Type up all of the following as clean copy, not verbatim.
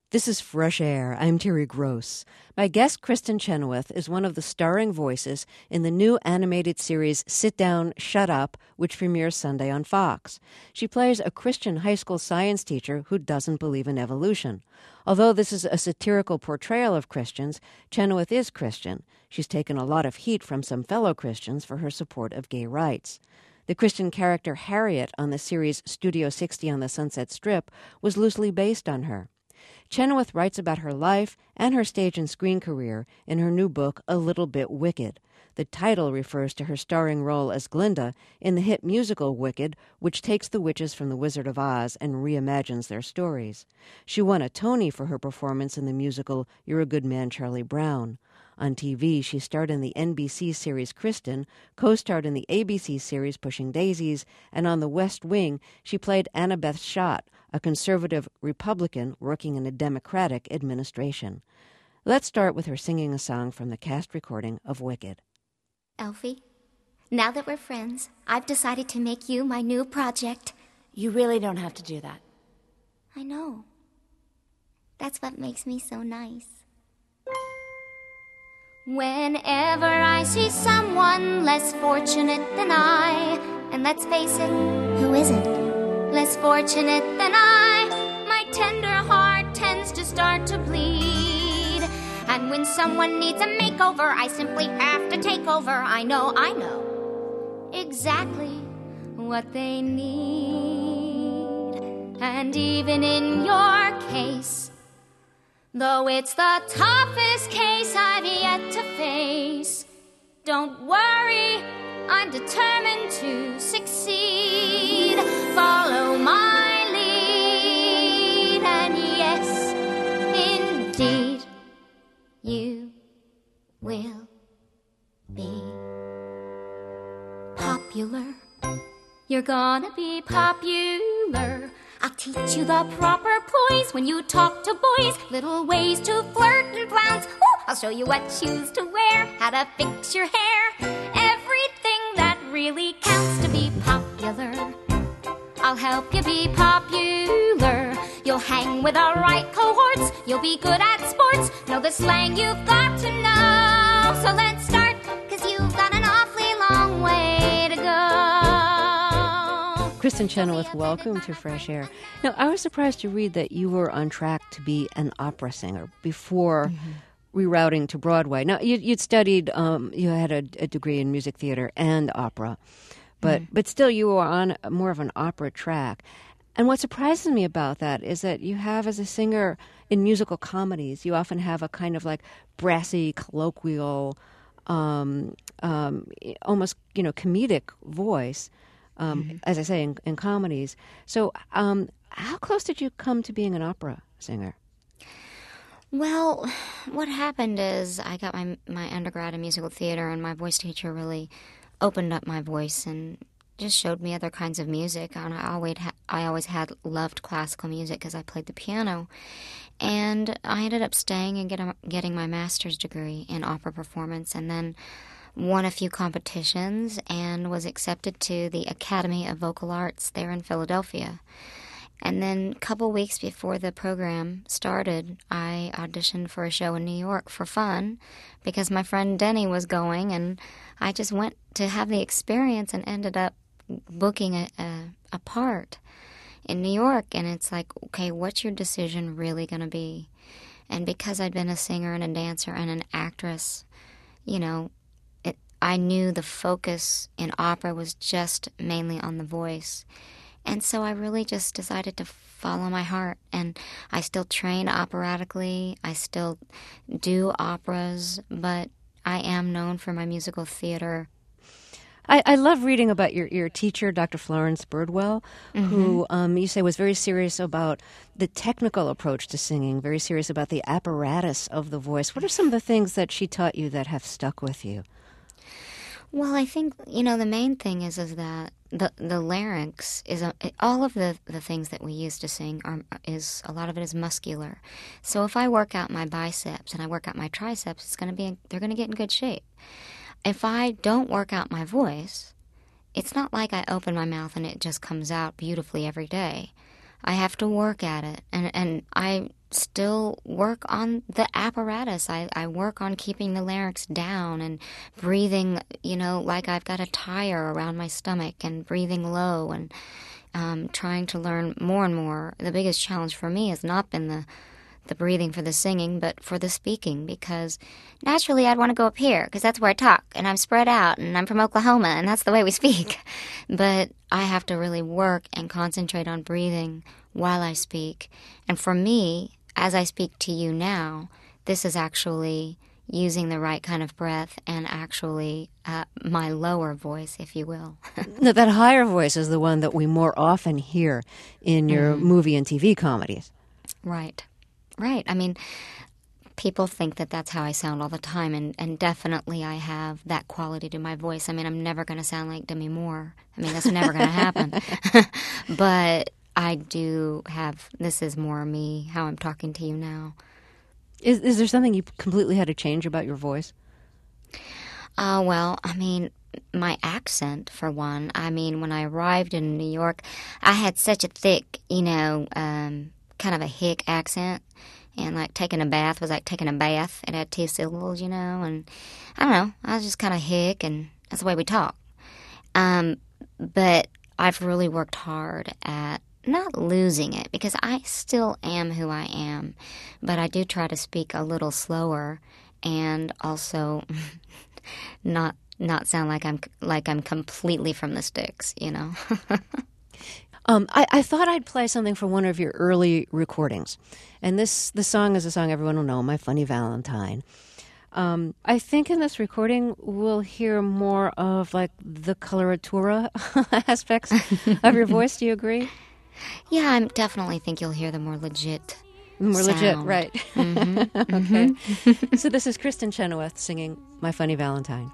This is Fresh Air. I'm Terry Gross. My guest, Kristin Chenoweth, is one of the starring voices in the new animated series Sit Down, Shut Up, which premieres Sunday on Fox. She plays a Christian high school science teacher who doesn't believe in evolution. Although this is a satirical portrayal of Christians, Chenoweth is Christian. She's taken a lot of heat from some fellow Christians for her support of gay rights. The Christian character Harriet on the series Studio 60 on the Sunset Strip was loosely based on her. Chenoweth writes about her life and her stage and screen career in her new book, A Little Bit Wicked. The title refers to her starring role as Glinda in the hit musical Wicked, which takes the witches from The Wizard of Oz and reimagines their stories. She won a Tony for her performance in the musical You're a Good Man, Charlie Brown. On TV, she starred in the NBC series Kristin, co-starred in the ABC series Pushing Daisies, and on The West Wing, she played Annabeth Schott, a conservative Republican working in a Democratic administration. Let's start with her singing a song from the cast recording of Wicked. Elfie, now that we're friends, I've decided to make you my new project. You really don't have to do that. I know. That's what makes me so nice. Whenever I see someone less fortunate than I, and let's face it, who isn't less fortunate than I, my tender heart tends to start to bleed. And when someone needs a makeover, I simply have to take over. I know exactly what they need. And even in your case, though it's the toughest case I've yet to face, don't worry, I'm determined to succeed. Follow my lead, and yes, indeed, you will be popular. You're gonna be popular. I'll teach you the proper poise when you talk to boys, little ways to flirt and flounce. Ooh, I'll show you what shoes to wear, how to fix your hair, everything that really counts to be popular. I'll help you be popular. You'll hang with the right cohorts, you'll be good at sports, know the slang you've got to know. So let's start, 'cause you've got an awfully long way to go. Kristin Chenoweth, welcome to Fresh Air. Now, I was surprised to read that you were on track to be an opera singer before rerouting to Broadway. Now, you'd studied, you had a degree in music theater and opera, but still you were on more of an opera track. And what surprises me about that is that you have, as a singer in musical comedies, you often have a kind of like brassy, colloquial, almost, comedic voice. As I say, in comedies. So how close did you come to being an opera singer? Well, what happened is I got my undergrad in musical theater, and my voice teacher really opened up my voice and just showed me other kinds of music. And I always had loved classical music because I played the piano. And I ended up staying and getting my master's degree in opera performance, and then won a few competitions and was accepted to the Academy of Vocal Arts there in Philadelphia. And then a couple weeks before the program started, I auditioned for a show in New York for fun because my friend Denny was going, and I just went to have the experience and ended up booking a part in New York. And it's like, okay, what's your decision really going to be? And because I'd been a singer and a dancer and an actress, I knew the focus in opera was just mainly on the voice. And so I really just decided to follow my heart. And I still train operatically. I still do operas, but I am known for my musical theater. I love reading about your teacher, Dr. Florence Birdwell, who you say was very serious about the technical approach to singing, very serious about the apparatus of the voice. What are some of the things that she taught you that have stuck with you? Well, I think, the main thing is that the larynx is all of the things that we use to sing is a lot of it is muscular. So if I work out my biceps and I work out my triceps, they're going to get in good shape. If I don't work out my voice, it's not like I open my mouth and it just comes out beautifully every day. I have to work at it, and I still work on the apparatus. I work on keeping the larynx down and breathing, like I've got a tire around my stomach, and breathing low, and trying to learn more and more. The biggest challenge for me has not been the breathing for the singing, but for the speaking, because naturally I'd want to go up here, because that's where I talk, and I'm spread out, and I'm from Oklahoma, and that's the way we speak. But I have to really work and concentrate on breathing while I speak. And for me, as I speak to you now, this is actually using the right kind of breath and actually my lower voice, if you will. No, that higher voice is the one that we more often hear in your movie and TV comedies. Right. Right. I mean, people think that that's how I sound all the time, and definitely I have that quality to my voice. I mean, I'm never going to sound like Demi Moore. I mean, that's never going to happen. But I do have, this is more me, how I'm talking to you now. Is there something you completely had to change about your voice? Well, I mean, my accent, for one. I mean, when I arrived in New York, I had such a thick, kind of a hick accent, and like taking a bath was like taking a bath. It had 2 syllables, and I don't know, I was just kind of hick, and that's the way we talk. But I've really worked hard at not losing it, because I still am who I am, but I do try to speak a little slower, and also not sound like I'm completely from the sticks, I thought I'd play something from one of your early recordings. And the song is a song everyone will know, My Funny Valentine. I think in this recording we'll hear more of like the coloratura aspects of your voice. Do you agree? Yeah, I definitely think you'll hear the more legit More sound. legit, right. Mm-hmm. Okay. Mm-hmm. So this is Kristen Chenoweth singing My Funny Valentine.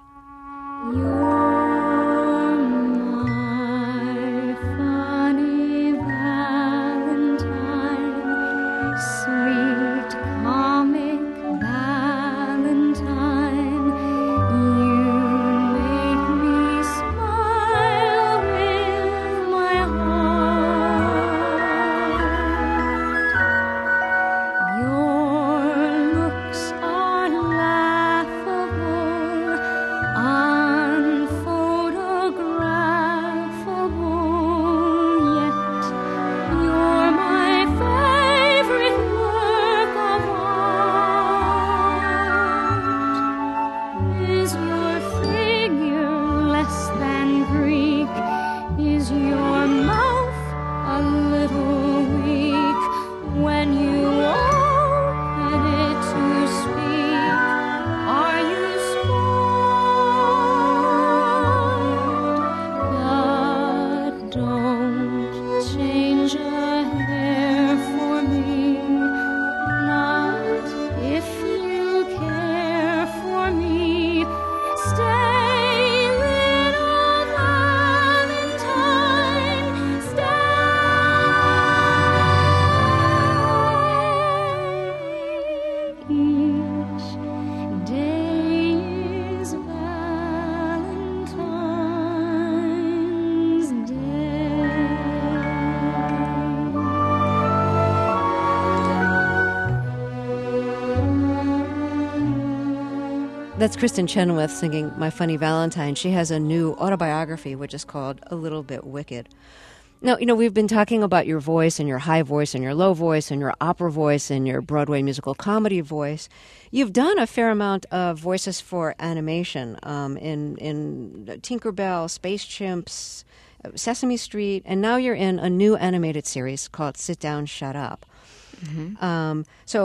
That's Kristen Chenoweth singing My Funny Valentine. She has a new autobiography, which is called A Little Bit Wicked. Now, we've been talking about your voice and your high voice and your low voice and your opera voice and your Broadway musical comedy voice. You've done a fair amount of voices for animation in Tinkerbell, Space Chimps, Sesame Street, and now you're in a new animated series called Sit Down, Shut Up. Mm-hmm.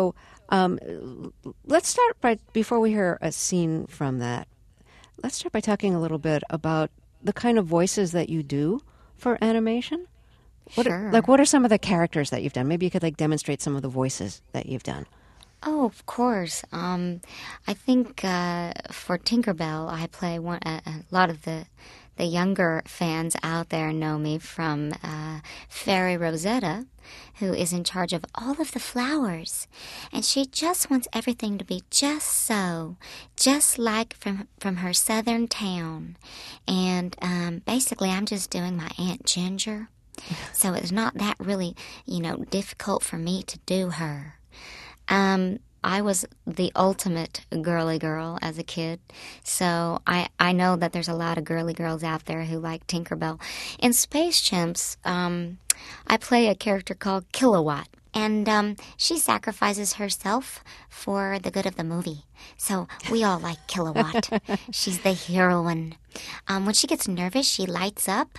Let's start by, before we hear a scene from that, let's start by talking a little bit about the kind of voices that you do for animation. Sure. What are some of the characters that you've done? Maybe you could demonstrate some of the voices that you've done. Oh, of course. I think for Tinkerbell, I play a lot of the younger fans out there know me from Fairy Rosetta, who is in charge of all of the flowers. And she just wants everything to be just so, just like from her southern town. And basically, I'm just doing my Aunt Ginger. So it's not that really, difficult for me to do her. I was the ultimate girly girl as a kid, so I know that there's a lot of girly girls out there who like Tinkerbell. In Space Chimps, I play a character called Kilowatt, and she sacrifices herself for the good of the movie. So we all like Kilowatt. She's the heroine. When she gets nervous, she lights up,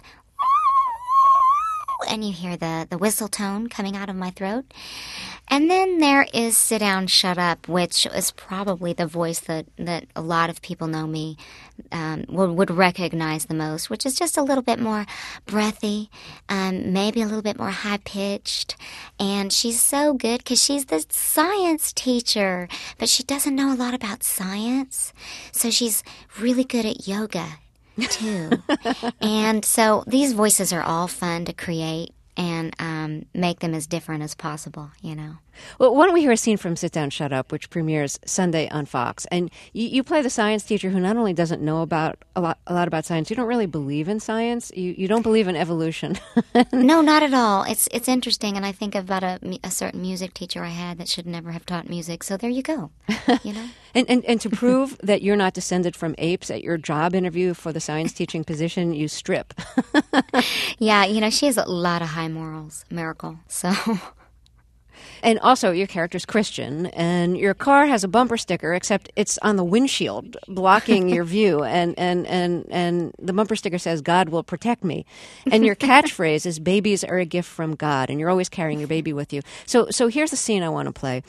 and you hear the whistle tone coming out of my throat. And then there is Sit Down, Shut Up, which is probably the voice that a lot of people know me would recognize the most, which is just a little bit more breathy, maybe a little bit more high-pitched. And she's so good because she's the science teacher, but she doesn't know a lot about science. So she's really good at yoga, too. And so these voices are all fun to create and make them as different as possible, you know. Well, why don't we hear a scene from Sit Down, Shut Up, which premieres Sunday on Fox. And you play the science teacher who not only doesn't know about a lot about science, you don't really believe in science. You don't believe in evolution. No, not at all. It's interesting, and I think about a certain music teacher I had that should never have taught music. So there you go, you know. And to prove that you're not descended from apes, at your job interview for the science teaching position, you strip. Yeah, you know, she has a lot of high morals, Miracle. So. And also, your character's Christian, and your car has a bumper sticker, except it's on the windshield, blocking your view. And the bumper sticker says, "God will protect me." And your catchphrase is, "Babies are a gift from God," and you're always carrying your baby with you. So here's the scene I want to play.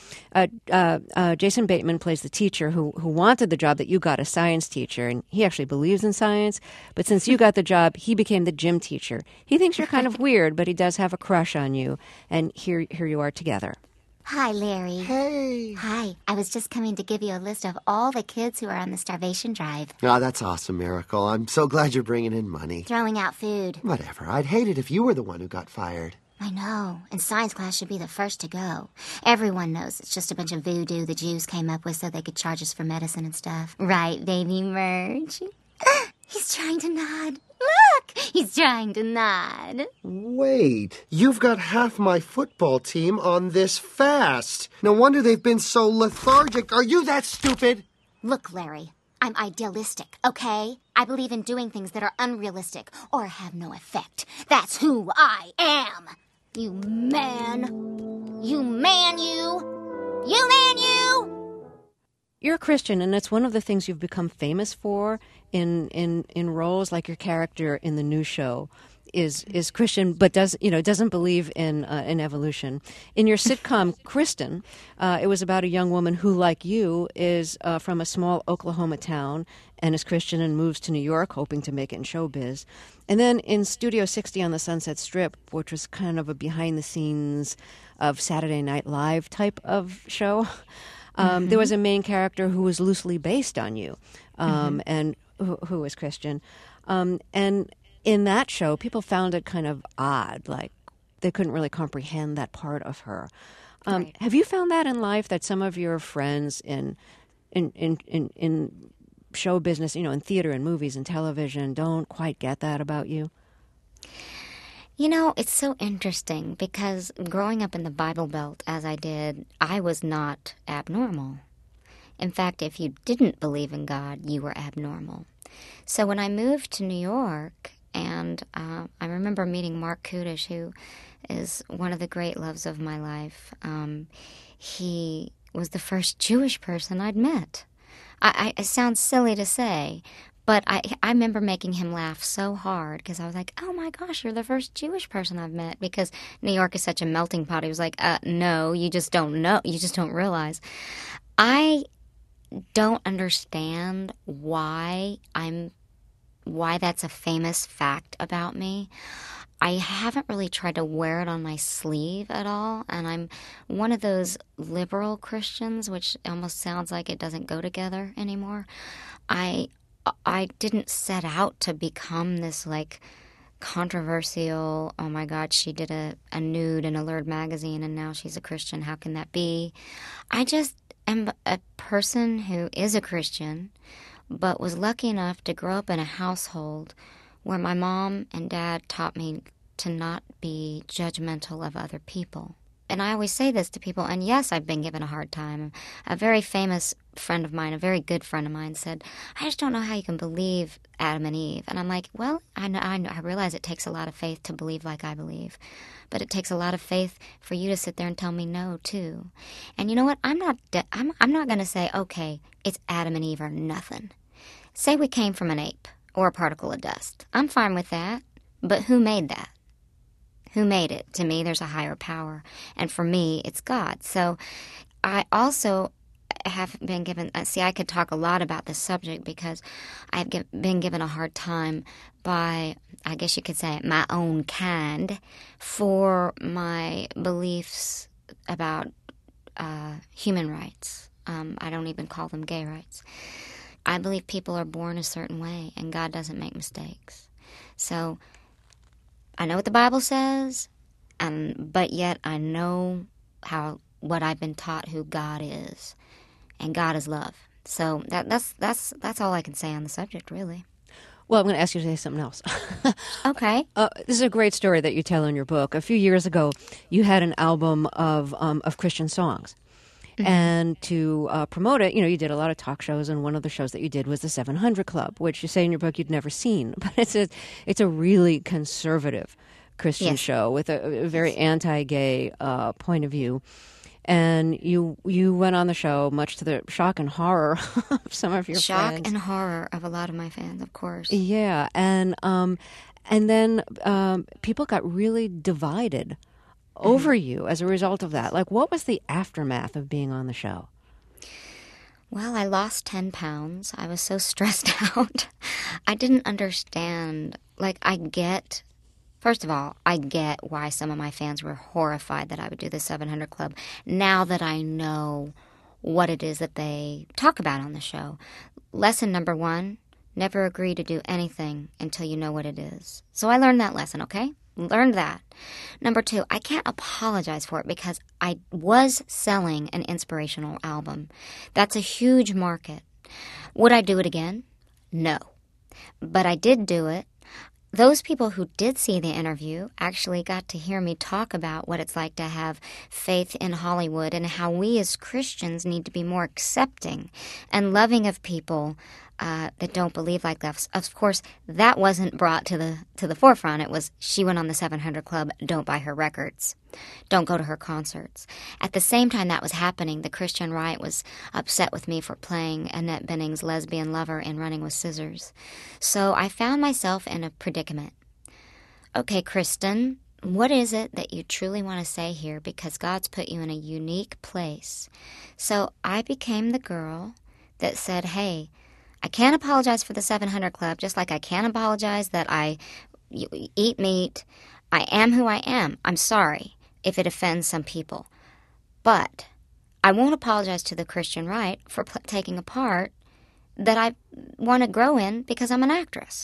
Jason Bateman plays the teacher who wanted the job that you got, a science teacher, and he actually believes in science. But since you got the job, he became the gym teacher. He thinks you're kind of weird, but he does have a crush on you. And here you are together. Hi, Larry. Hey. Hi. I was just coming to give you a list of all the kids who are on the starvation drive. Oh, that's awesome, Miracle. I'm so glad you're bringing in money. Throwing out food. Whatever. I'd hate it if you were the one who got fired. I know. And science class should be the first to go. Everyone knows it's just a bunch of voodoo the Jews came up with so they could charge us for medicine and stuff. Right, baby Merge? He's trying to nod. Look! He's trying to nod. Wait. You've got half my football team on this fast. No wonder they've been so lethargic. Are you that stupid? Look, Larry. I'm idealistic, okay? I believe in doing things that are unrealistic or have no effect. That's who I am. You man. You man, you. You man, you. You're a Christian, and it's one of the things you've become famous for in roles like your character in the new show is Christian, but doesn't believe in evolution. In your sitcom Kristen, it was about a young woman who, like you, is from a small Oklahoma town and is Christian and moves to New York, hoping to make it in showbiz. And then in Studio 60 on the Sunset Strip, which was kind of a behind-the-scenes of Saturday Night Live type of show. There was a main character who was loosely based on you, and who was Christian. And in that show, people found it kind of odd, like they couldn't really comprehend that part of her. Right. Have you found that in life, that some of your friends in show business, in theater and movies and television, don't quite get that about you? You know, it's so interesting because growing up in the Bible Belt as I did, I was not abnormal. In fact, if you didn't believe in God, you were abnormal. So when I moved to New York, and I remember meeting Mark Kudish, who is one of the great loves of my life. He was the first Jewish person I'd met. It sounds silly to say, but I remember making him laugh so hard because I was like, oh my gosh, you're the first Jewish person I've met, because New York is such a melting pot. He was like, no, you just don't know. You just don't realize. I don't understand why that's a famous fact about me. I haven't really tried to wear it on my sleeve at all, and I'm one of those liberal Christians, which almost sounds like it doesn't go together anymore. I didn't set out to become this, controversial, oh my God, she did a nude in Allure magazine and now she's a Christian, how can that be? I just am a person who is a Christian, but was lucky enough to grow up in a household where my mom and dad taught me to not be judgmental of other people. and I always say this to people, and yes, I've been given a hard time. A very famous friend of mine, a very good friend of mine, said, I just don't know how you can believe Adam and Eve. And I'm like, well, I realize it takes a lot of faith to believe like I believe. But it takes a lot of faith for you to sit there and tell me no, too. And you know what? I'm not going to say, okay, it's Adam and Eve or nothing. Say we came from an ape or a particle of dust. I'm fine with that. But who made that? Who made it? To me, there's a higher power. And for me, it's God. So I also have been given, I could talk a lot about this subject because I've been given a hard time by, I guess you could say, my own kind for my beliefs about human rights. I don't even call them gay rights. I believe people are born a certain way, and God doesn't make mistakes. So I know what the Bible says, but yet I know what I've been taught who God is, and God is love. So that's all I can say on the subject, really. Well, I'm going to ask you to say something else. Okay. This is a great story that you tell in your book. A few years ago, you had an album of Christian songs. Mm-hmm. And to promote it, you did a lot of talk shows, and one of the shows that you did was the 700 Club, which you say in your book you'd never seen. But it's a really conservative Christian show with a very anti-gay point of view. And you went on the show, much to the shock and horror of some of your fans. Shock and horror of a lot of my fans, of course. Yeah, and then people got really divided over you as a result of that. Like, what was the aftermath of being on the show? Well, I lost 10 pounds. I was so stressed out. I didn't understand. First of all, I get why some of my fans were horrified that I would do the 700 Club now that I know what it is that they talk about on the show. Lesson number 1, never agree to do anything until you know what it is. So I learned that lesson, okay? Learned that. Number 2, I can't apologize for it because I was selling an inspirational album. That's a huge market. Would I do it again? No. But I did do it. Those people who did see the interview actually got to hear me talk about what it's like to have faith in Hollywood and how we as Christians need to be more accepting and loving of people that don't believe like us. Of course, that wasn't brought to the forefront. It was, she went on the 700 Club, don't buy her records. Don't go to her concerts. At the same time that was happening, the Christian right was upset with me for playing Annette Bening's lesbian lover in Running with Scissors. So I found myself in a predicament. Okay, Kristen, what is it that you truly want to say here? Because God's put you in a unique place. So I became the girl that said, hey, I can't apologize for the 700 Club, just like I can't apologize that I eat meat. I am who I am. I'm sorry if it offends some people. But I won't apologize to the Christian right for taking a part that I want to grow in because I'm an actress.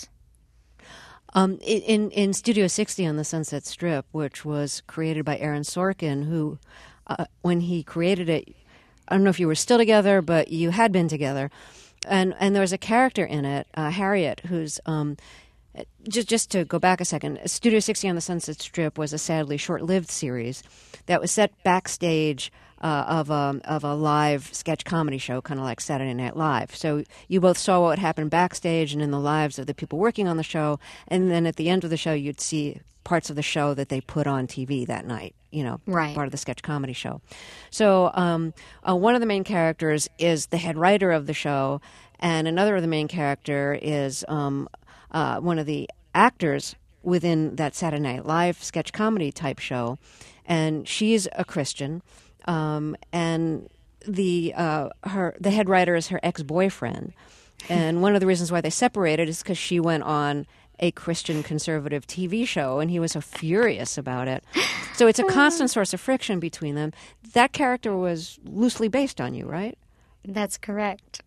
In Studio 60 on the Sunset Strip, which was created by Aaron Sorkin, who, when he created it, I don't know if you were still together, but you had been together. And there was a character in it, Harriet, who's just to go back a second. Studio 60 on the Sunset Strip was a sadly short-lived series that was set backstage of a live sketch comedy show, kind of like Saturday Night Live. So you both saw what happened backstage and in the lives of the people working on the show, and then at the end of the show, you'd see parts of the show that they put on TV that night. Right. Part of the sketch comedy show. So one of the main characters is the head writer of the show, and another of the main character is one of the actors within that Saturday Night Live sketch comedy type show, and she's a Christian, and the head writer is her ex-boyfriend, and one of the reasons why they separated is because she went on a Christian conservative TV show, and he was so furious about it. So it's a constant source of friction between them. That character was loosely based on you, right? That's correct.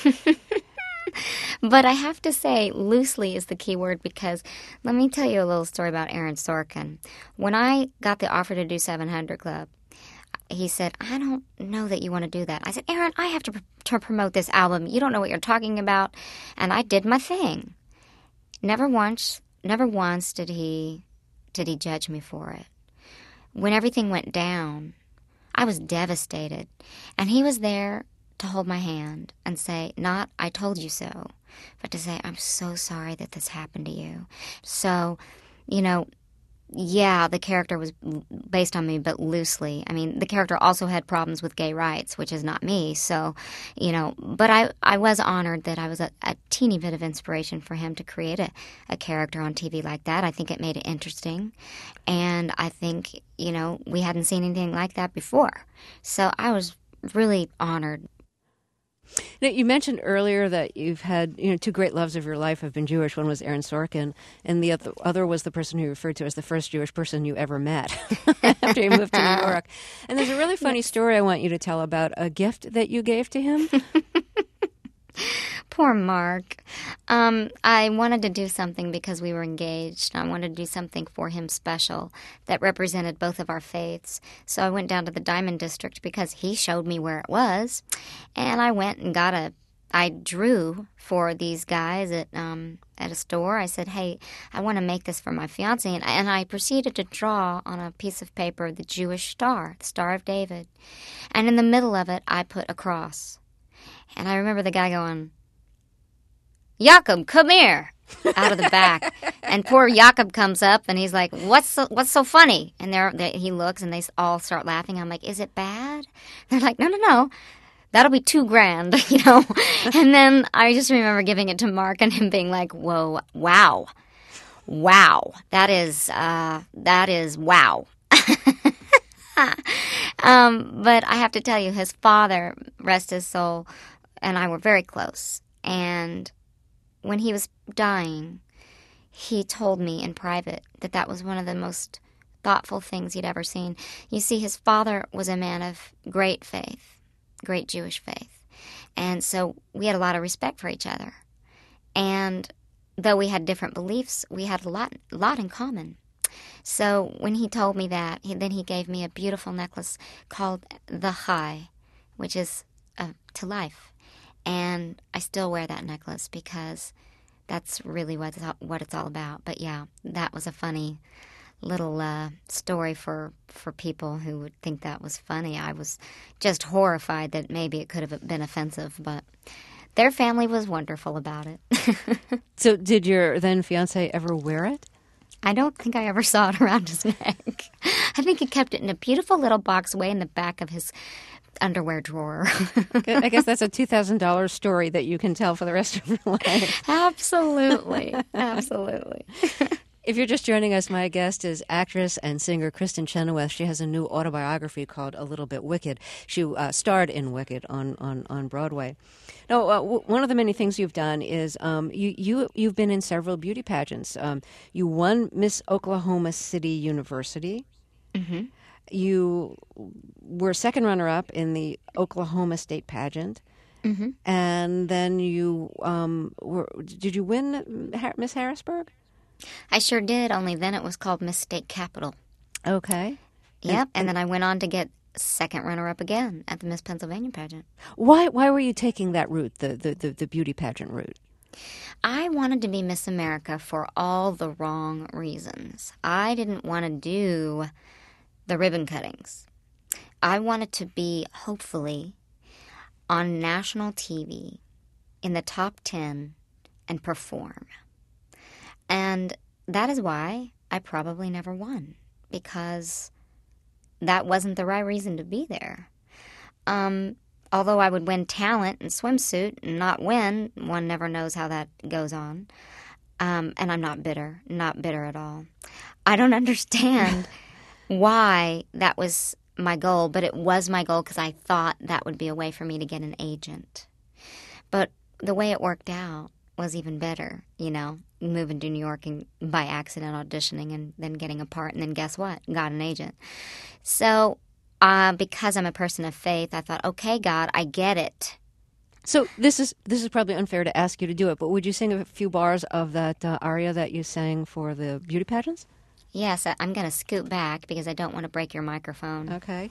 But I have to say, loosely is the key word, because let me tell you a little story about Aaron Sorkin. When I got the offer to do 700 Club, he said, I don't know that you want to do that. I said, Aaron, I have to promote this album. You don't know what you're talking about. And I did my thing. Never once did he judge me for it. when everything went down, I was devastated. And he was there to hold my hand and say, not, I told you so, but to say, I'm so sorry that this happened to you. So, yeah, the character was based on me, but loosely. I mean, the character also had problems with gay rights, which is not me. So, but I was honored that I was a teeny bit of inspiration for him to create a character on TV like that. I think it made it interesting. And I think, we hadn't seen anything like that before. So I was really honored. Now, you mentioned earlier that you've had, two great loves of your life have been Jewish. One was Aaron Sorkin, and the other was the person who you referred to as the first Jewish person you ever met after you moved to New York. And there's a really funny story I want you to tell about a gift that you gave to him. Poor Mark. I wanted to do something because we were engaged. I wanted to do something for him special that represented both of our faiths. So I went down to the Diamond District because he showed me where it was. And I went and I drew for these guys at a store. I said, hey, I want to make this for my fiancé. And I proceeded to draw on a piece of paper the Jewish star, the Star of David. And in the middle of it, I put a cross. And I remember the guy going, Jacob, come here, out of the back. And poor Jacob comes up, and he's like, what's so funny? And he looks, and they all start laughing. I'm like, is it bad? They're like, no, that'll be $2,000, And then I just remember giving it to Mark and him being like, whoa, wow, that is wow. But I have to tell you, his father, rest his soul, and I were very close. And when he was dying, he told me in private that was one of the most thoughtful things he'd ever seen. You see, his father was a man of great faith, great Jewish faith. And so we had a lot of respect for each other. And though we had different beliefs, we had a lot in common. So when he told me that, then he gave me a beautiful necklace called the Chai, which is to life. And I still wear that necklace because that's really what it's all about. But yeah, that was a funny little story for people who would think that was funny. I was just horrified that maybe it could have been offensive, but their family was wonderful about it. So did your then fiancé ever wear it? I don't think I ever saw it around his neck. I think he kept it in a beautiful little box way in the back of his underwear drawer. I guess that's a $2,000 story that you can tell for the rest of your life. Absolutely. If you're just joining us, my guest is actress and singer Kristin Chenoweth. She has a new autobiography called A Little Bit Wicked. She starred in Wicked on Broadway. Now, one of the many things you've done is you've been in several beauty pageants. You won Miss Oklahoma City University. Mm-hmm. You were second runner-up in the Oklahoma State pageant. Mm-hmm. And then did you win Miss Harrisburg? I sure did, only then it was called Miss State Capital. Okay. Yep, and then I went on to get second runner-up again at the Miss Pennsylvania pageant. Why were you taking that route, the beauty pageant route? I wanted to be Miss America for all the wrong reasons. I didn't want to do the ribbon cuttings. I wanted to be, hopefully, on national TV in the top 10 and perform. And that is why I probably never won, because that wasn't the right reason to be there. Although I would win talent and swimsuit and not win, one never knows how that goes on. And I'm not bitter at all. I don't understand why that was my goal, but it was my goal because I thought that would be a way for me to get an agent. But the way it worked out was even better, moving to New York and by accident auditioning and then getting a part, and then guess what? Got an agent. So because I'm a person of faith, I thought, okay, God, I get it. So this is probably unfair to ask you to do it, but would you sing a few bars of that aria that you sang for the beauty pageants? Yes, I'm going to scoot back because I don't want to break your microphone. Okay.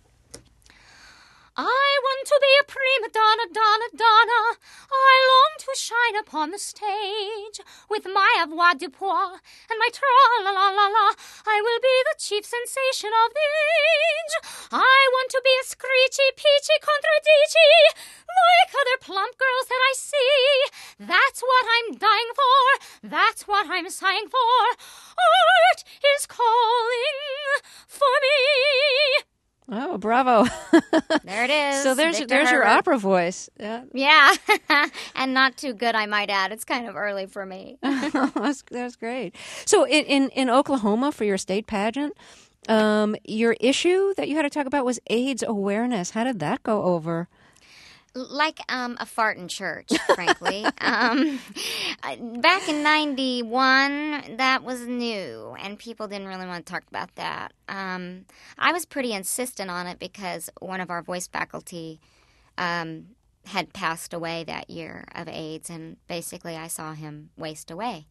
I want to be a prima donna, donna, donna. I long to to shine upon the stage. With my avoirdupois and my tra-la-la-la-la, I will be the chief sensation of the age. I want to be a screechy, peachy contradici, like other plump girls that I see. That's what I'm dying for. That's what I'm sighing for. Art is calling for me. Oh, bravo. There it is. So there's your opera voice. Yeah. Yeah. And not too good, I might add. It's kind of early for me. That's great. So in Oklahoma for your state pageant, your issue that you had to talk about was AIDS awareness. How did that go over? Like a fart in church, frankly. Back in 91, that was new, and people didn't really want to talk about that. I was pretty insistent on it because one of our voice faculty had passed away that year of AIDS, and basically I saw him waste away.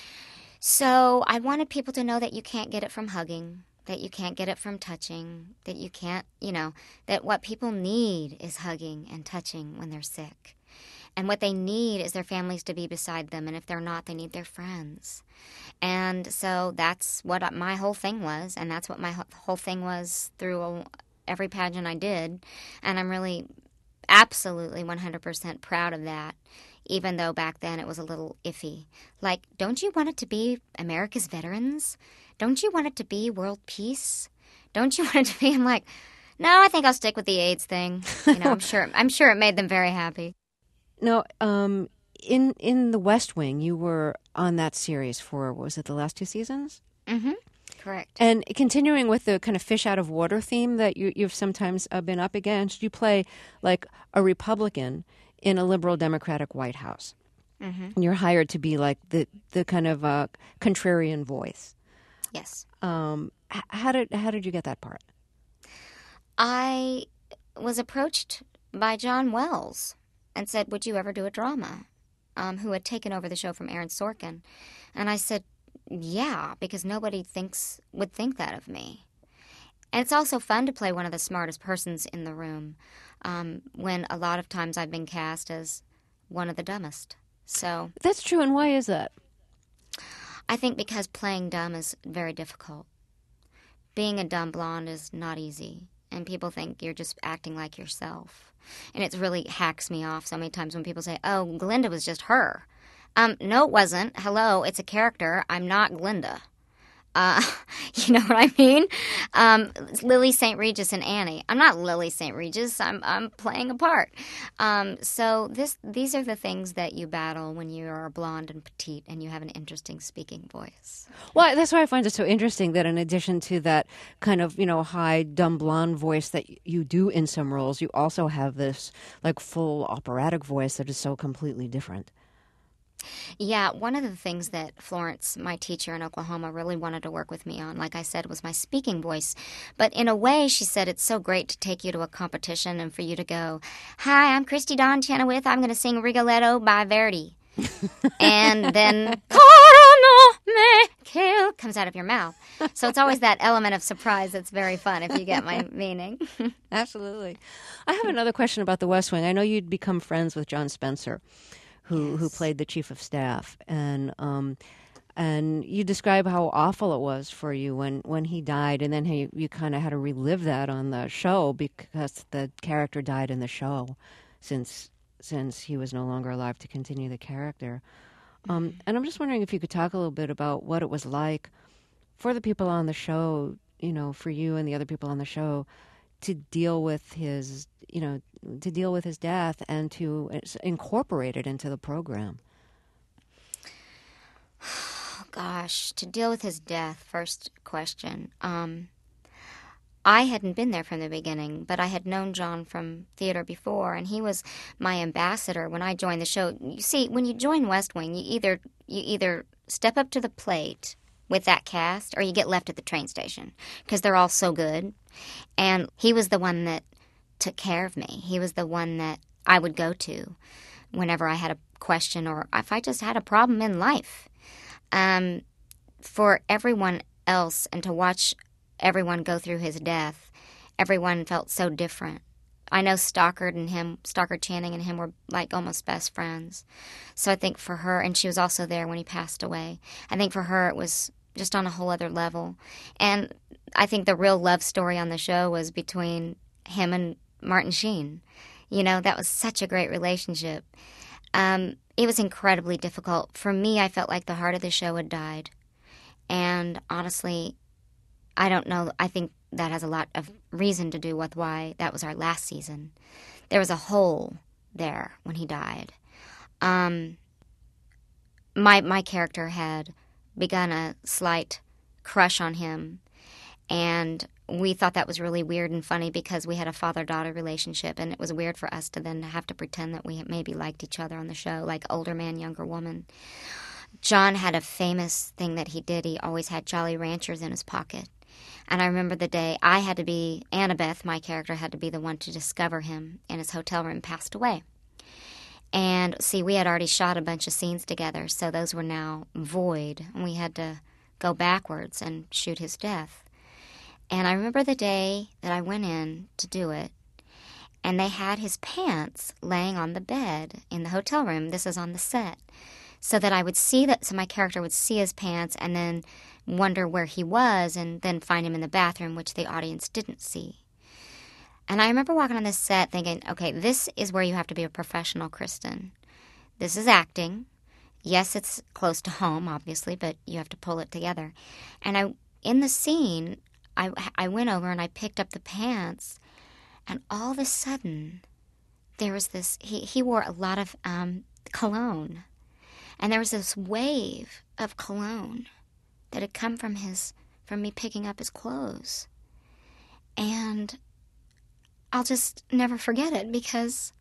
So I wanted people to know that you can't get it from hugging, that you can't get it from touching, that you can't, that what people need is hugging and touching when they're sick. And what they need is their families to be beside them. And if they're not, they need their friends. And so that's what my whole thing was. And that's what my whole thing was through every pageant I did. And I'm really absolutely 100% proud of that, even though back then it was a little iffy. Like, don't you want it to be America's veterans? Don't you want it to be world peace? Don't you want it to be? I'm like, no, I think I'll stick with the AIDS thing. I'm sure it made them very happy. No, in the West Wing, you were on that series for, was it the last 2 seasons? Mm-hmm. Correct. And continuing with the kind of fish out of water theme that you've sometimes been up against, you play like a Republican in a liberal Democratic White House. Mm-hmm. And you're hired to be like the kind of contrarian voice. Yes. How did you get that part? I was approached by John Wells and said, would you ever do a drama? Who had taken over the show from Aaron Sorkin. And I said, yeah, because nobody would think that of me. And it's also fun to play one of the smartest persons in the room when a lot of times I've been cast as one of the dumbest. So that's true. And why is that? I think because playing dumb is very difficult. Being a dumb blonde is not easy, and people think you're just acting like yourself. And it really hacks me off so many times when people say, oh, Glinda was just her. No, it wasn't. Hello, it's a character. I'm not Glinda. You know what I mean? Lily St. Regis and Annie. I'm not Lily St. Regis. I'm playing a part. So these are the things that you battle when you are blonde and petite and you have an interesting speaking voice. Well, that's why I find it so interesting that in addition to that kind of, high, dumb blonde voice that you do in some roles, you also have this like full operatic voice that is so completely different. Yeah, one of the things that Florence, my teacher in Oklahoma, really wanted to work with me on, like I said, was my speaking voice. But in a way, she said, it's so great to take you to a competition and for you to go, hi, I'm Christy Dawn Chenoweth. I'm going to sing Rigoletto by Verdi. And then, Caro me kill comes out of your mouth. So it's always that element of surprise that's very fun, if you get my meaning. Absolutely. I have another question about the West Wing. I know you'd become friends with John Spencer, who played the chief of staff, and you describe how awful it was for you when he died, and then you kind of had to relive that on the show because the character died in the show, since he was no longer alive to continue the character. And I'm just wondering if you could talk a little bit about what it was like for the people on the show, for you and the other people on the show, to deal with his death and to incorporate it into the program. Oh, gosh, to deal with his death, first question. I hadn't been there from the beginning, but I had known John from theater before, and he was my ambassador when I joined the show. You see, when you join West Wing, you either step up to the plate with that cast, or you get left at the train station, because they're all so good. And he was the one that took care of me. He was the one that I would go to whenever I had a question or if I just had a problem in life. For everyone else, and to watch everyone go through his death, everyone felt so different I know Stockard Channing and him were like almost best friends. So I think for her, and she was also there when he passed away, I think for her it was just on a whole other level. And I think the real love story on the show was between him and Martin Sheen. You know, that was such a great relationship. It was incredibly difficult. For me, I felt like the heart of the show had died. And honestly, I don't know. I think that has a lot of reason to do with why that was our last season. There was a hole there when he died. My character had begun a slight crush on him, and we thought that was really weird and funny because we had a father-daughter relationship, and it was weird for us to then have to pretend that we maybe liked each other on the show, like older man, younger woman. John had a famous thing that he did. He always had Jolly Ranchers in his pocket. And I remember the day Annabeth, my character, had to be the one to discover him in his hotel room, passed away. And see, we had already shot a bunch of scenes together, so those were now void. And we had to go backwards and shoot his death. And I remember the day that I went in to do it, and they had his pants laying on the bed in the hotel room. This is on the set. So that I would see that, so my character would see his pants and then wonder where he was and then find him in the bathroom, which the audience didn't see. And I remember walking on this set thinking, okay, this is where you have to be a professional, Kristen. This is acting. Yes, it's close to home, obviously, but you have to pull it together. And in the scene, I went over and I picked up the pants, and all of a sudden, there was this, he wore a lot of cologne. And there was this wave of cologne that had come from me picking up his clothes. And I'll just never forget it because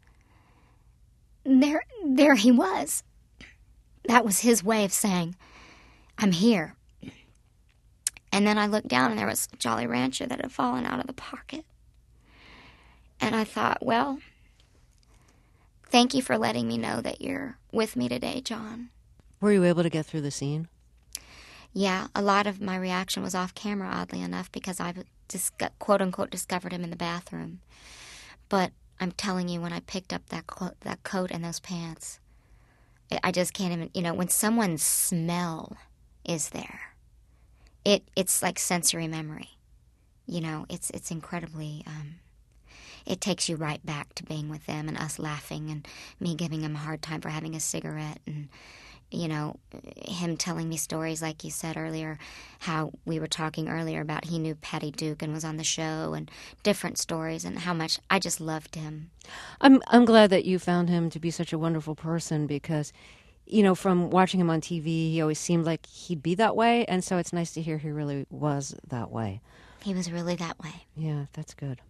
there he was. That was his way of saying, I'm here. And then I looked down and there was Jolly Rancher that had fallen out of the pocket. And I thought, well, thank you for letting me know that you're with me today, John. Were you able to get through the scene? Yeah, a lot of my reaction was off camera, oddly enough, because I quote-unquote discovered him in the bathroom. But I'm telling you, when I picked up that coat and those pants, I just can't even, when someone's smell is there, it's like sensory memory. It's incredibly... it takes you right back to being with them and us laughing and me giving him a hard time for having a cigarette and, him telling me stories like you said earlier, how we were talking earlier about he knew Patty Duke and was on the show and different stories and how much I just loved him. I'm glad that you found him to be such a wonderful person because, from watching him on TV, he always seemed like he'd be that way. And so it's nice to hear he really was that way. He was really that way. Yeah, that's good.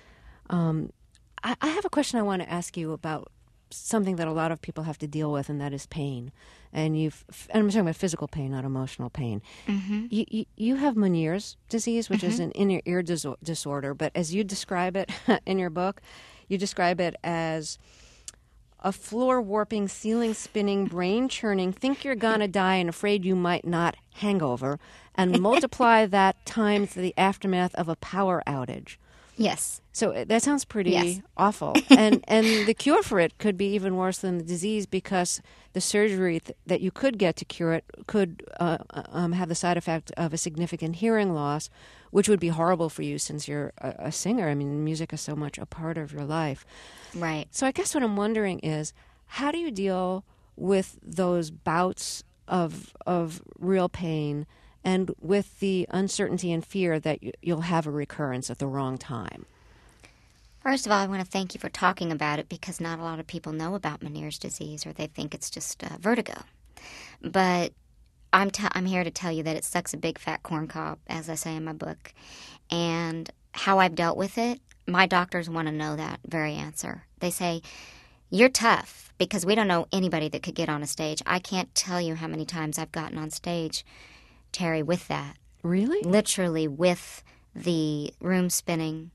I have a question I want to ask you about something that a lot of people have to deal with, and that is pain. And I'm talking about physical pain, not emotional pain. Mm-hmm. You have Meniere's disease, which is an inner ear disorder, but as you describe it in your book, you describe it as a floor-warping, ceiling-spinning, brain-churning, think you're gonna die and afraid you might not hangover, and multiply that times the aftermath of a power outage. Yes. So that sounds pretty awful. And the cure for it could be even worse than the disease because the surgery that you could get to cure it could have the side effect of a significant hearing loss, which would be horrible for you since you're a singer. I mean, music is so much a part of your life. Right. So I guess what I'm wondering is, how do you deal with those bouts of real pain and with the uncertainty and fear that you'll have a recurrence at the wrong time? First of all, I want to thank you for talking about it because not a lot of people know about Meniere's disease or they think it's just vertigo. But I'm here to tell you that it sucks a big fat corn cob, as I say in my book. And how I've dealt with it, my doctors want to know that very answer. They say, you're tough because we don't know anybody that could get on a stage. I can't tell you how many times I've gotten on stage, Terry, with that. Really? Literally with the room spinning,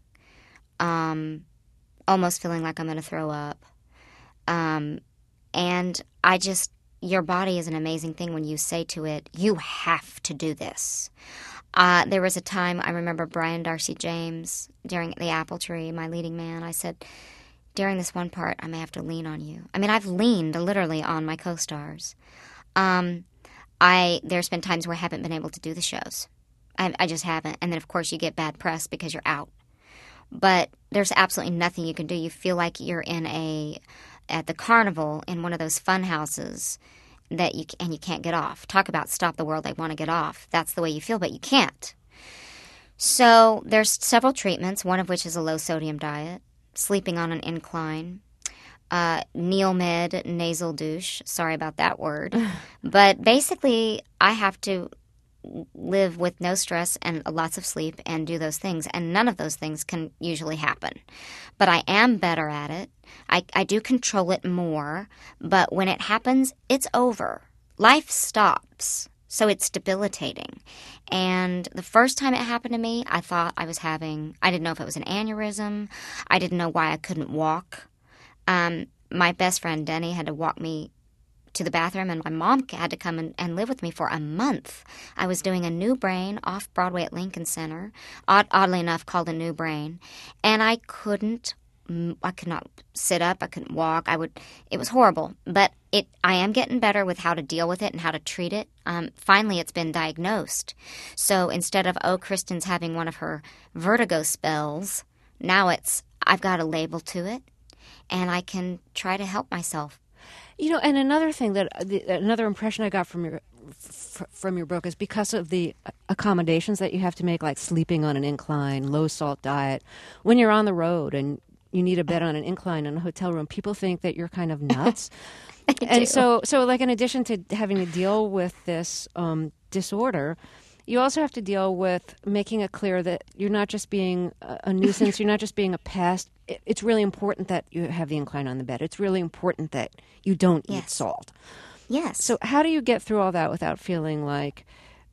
almost feeling like I'm going to throw up. And your body is an amazing thing when you say to it, you have to do this. There was a time I remember Brian Darcy James during The Apple Tree, my leading man. I said, during this one part, I may have to lean on you. I mean, I've leaned literally on my co-stars. There's been times where I haven't been able to do the shows. I just haven't. And then, of course, you get bad press because you're out. But there's absolutely nothing you can do. You feel like you're at the carnival in one of those fun houses and you can't get off. Talk about stop the world, I want to get off. That's the way you feel, but you can't. So there's several treatments, one of which is a low-sodium diet, sleeping on an incline, Neomed nasal douche. Sorry about that word. But basically, I have to live with no stress and lots of sleep and do those things. And none of those things can usually happen. But I am better at it. I do control it more. But when it happens, it's over. Life stops. So it's debilitating. And the first time it happened to me, I thought I didn't know if it was an aneurysm. I didn't know why I couldn't walk. My best friend, Denny, had to walk me to the bathroom, and my mom had to come and live with me for a month. I was doing a New Brain off-Broadway at Lincoln Center, oddly enough called A New Brain, and I could not sit up, I couldn't walk, it was horrible, but I am getting better with how to deal with it and how to treat it. Finally, it's been diagnosed. So instead of, Kristen's having one of her vertigo spells, now I've got a label to it, and I can try to help myself. And another thing another impression I got from your book is because of the accommodations that you have to make, like sleeping on an incline, low salt diet. When you're on the road and you need a bed on an incline in a hotel room, people think that you're kind of nuts. And so like in addition to having to deal with this disorder, you also have to deal with making it clear that you're not just being a nuisance, you're not just being a pest. It's really important that you have the incline on the bed. It's really important that you don't eat salt. Yes. So how do you get through all that without feeling like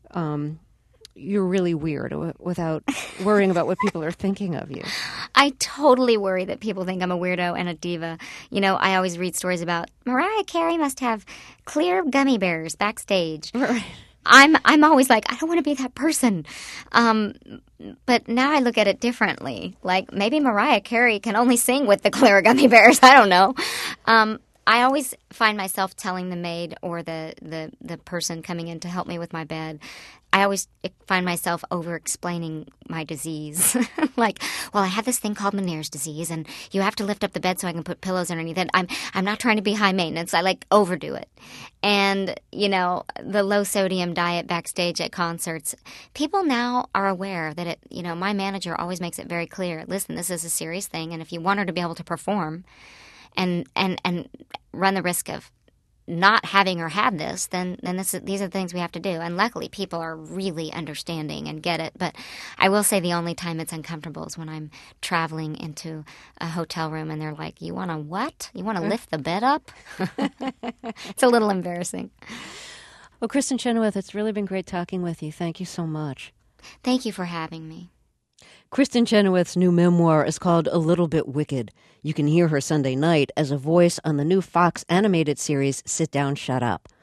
you're really weird, without worrying about what people are thinking of you? I totally worry that people think I'm a weirdo and a diva. I always read stories about Mariah Carey must have clear gummy bears backstage. Right. I'm always like, I don't want to be that person. But now I look at it differently. Like, maybe Mariah Carey can only sing with the clear gummy bears. I don't know. I always find myself telling the maid or the person coming in to help me with my bed, I always find myself over-explaining my disease. Like, well, I have this thing called Meniere's disease, and you have to lift up the bed so I can put pillows underneath it. I'm not trying to be high maintenance. I, overdo it. And, the low-sodium diet backstage at concerts, people now are aware that my manager always makes it very clear, listen, this is a serious thing, and if you want her to be able to perform and run the risk of not having her have this, then these are the things we have to do. And luckily, people are really understanding and get it. But I will say the only time it's uncomfortable is when I'm traveling into a hotel room and they're like, you want to what? You want to lift the bed up? It's a little embarrassing. Well, Kristin Chenoweth, it's really been great talking with you. Thank you so much. Thank you for having me. Kristin Chenoweth's new memoir is called A Little Bit Wicked. You can hear her Sunday night as a voice on the new Fox animated series Sit Down, Shut Up.